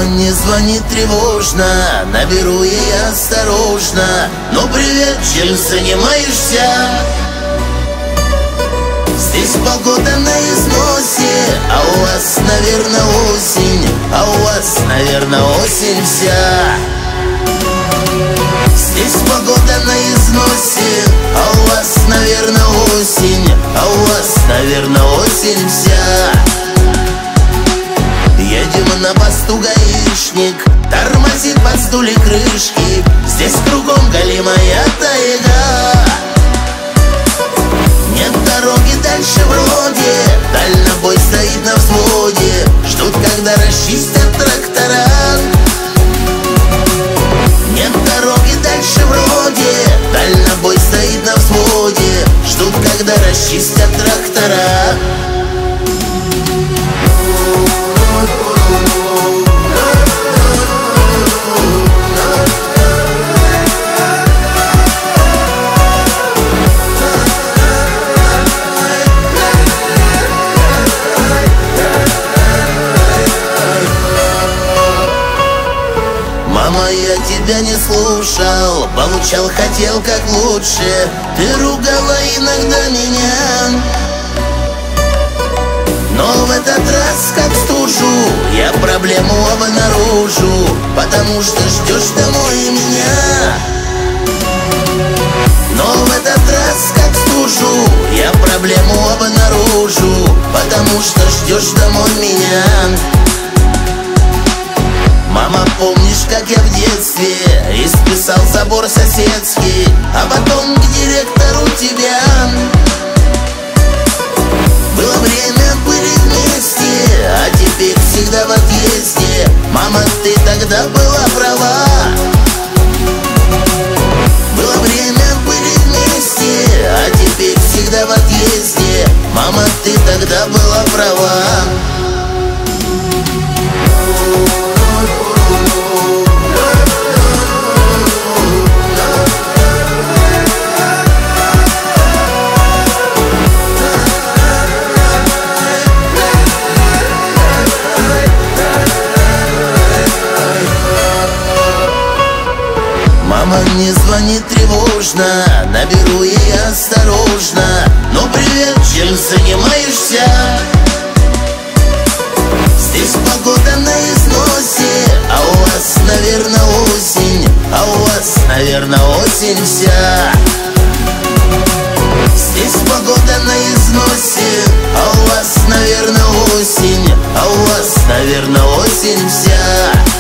мне звонит тревожно, наберу ей осторожно. Ну привет, чем занимаешься? Здесь погода на износе, а у вас, наверное, осень. А у вас, наверное, осень вся. Здесь погода на износе, а у вас, наверное, осень. А у вас, наверное, осень вся. Едем на посту гаишник, тормозит под стуле крышки. Здесь кругом голимая тайга. Нет дороги дальше вроде, дальнобой стоит на взводе. Ждут, когда расчистят трактора. Нет дороги дальше вроде, дальнобой стоит на взводе. Ждут, когда расчистят трактора. Мама, я тебя не слушал, получал, хотел как лучше. Ты ругала иногда меня, но в этот раз, как стужу, я проблему обнаружу, потому что ждешь домой меня. Но в этот раз, как стужу, я проблему обнаружу, потому что ждешь домой меня. Мама, помнишь, как я в детстве исписал забор соседский, а потом к директору тебя? Было время, были вместе, а теперь всегда в отъезде. Мама, ты тогда была права. Было время, были вместе, а теперь всегда в отъезде. Мама, ты тогда была права. Мама мне звонит тревожно, наберу ей осторожно. Ну привет, чем занимаешься? Здесь погода на износе, а у вас, наверное, осень. А у вас, наверное, осень вся. Здесь погода на износе, а у вас, наверное, осень. А у вас, наверное, осень вся.